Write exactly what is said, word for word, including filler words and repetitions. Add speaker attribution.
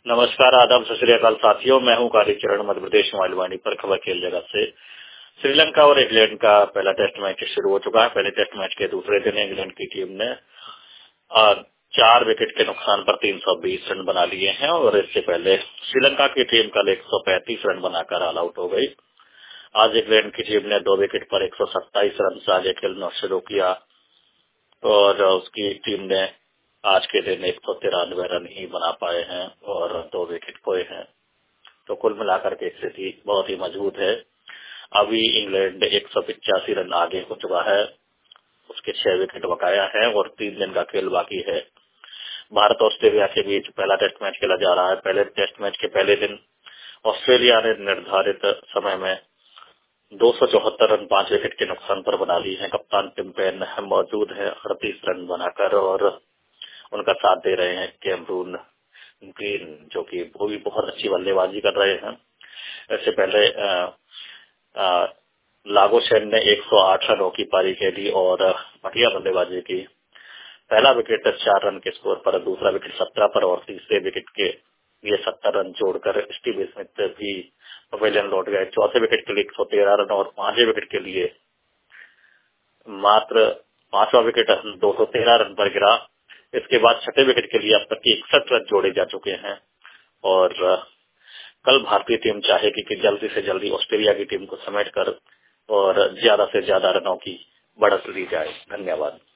Speaker 1: नमस्कार, आदाब, सत श्री अकाल साथियों। मैं हूं कालीचरण, मध्य प्रदेश मोबाइल वाणी पर खबर खेल जगत से। श्रीलंका और इंग्लैंड का पहला टेस्ट मैच शुरू हो चुका है। पहले टेस्ट मैच के दूसरे दिन इंग्लैंड की टीम ने आ, चार विकेट के नुकसान पर तीन सौ बीस रन बना लिए हैं और इससे पहले श्रीलंका की टीम कल एक सौ पैंतीस रन बनाकर ऑल आउट हो गई। आज इंग्लैंड की टीम ने दो विकेट पर एक सौ सत्ताईस रन से आगे खेलना शुरू किया और उसकी टीम ने आज के दिन एक सौ तिरानवे रन ही बना पाए हैं और दो विकेट खोए हैं। तो कुल मिलाकर के स्थिति बहुत ही मजबूत है। अभी इंग्लैंड एक सौ पिचासी रन आगे हो चुका है, उसके छह विकेट बकाया है और तीन दिन का खेल बाकी है। भारत ऑस्ट्रेलिया के बीच पहला टेस्ट मैच खेला जा रहा है। पहले टेस्ट मैच के पहले दिन ऑस्ट्रेलिया ने निर्धारित समय में दो सौ चौहत्तर रन पांच विकेट के नुकसान पर बना ली है। कप्तान टिम पेन मौजूद है अड़तीस रन बनाकर और उनका साथ दे रहे हैं कैमरून ग्रीन, जो कि वो भी बहुत अच्छी बल्लेबाजी कर रहे हैं। इससे पहले आ, आ, लागोसेन ने एक सौ आठ रनों की पारी खेली और बढ़िया बल्लेबाजी की। पहला विकेट चार रन के स्कोर पर, दूसरा विकेट सत्रह पर और तीसरे विकेट के लिए सत्तर रन जोड़कर स्टीव स्मिथ भी पवेलियन लौट गए। चौथे विकेट के लिए एक सौ तेरह रन और पांचवें विकेट के लिए मात्र पांचवा विकेट दो सौ तेरह रन पर गिरा। इसके बाद छठे विकेट के लिए अब तक इकसठ रन जोड़े जा चुके हैं और कल भारतीय टीम चाहेगी कि जल्दी से जल्दी ऑस्ट्रेलिया की टीम को समेटकर और ज्यादा से ज्यादा रनों की बढ़त ली जाए। धन्यवाद।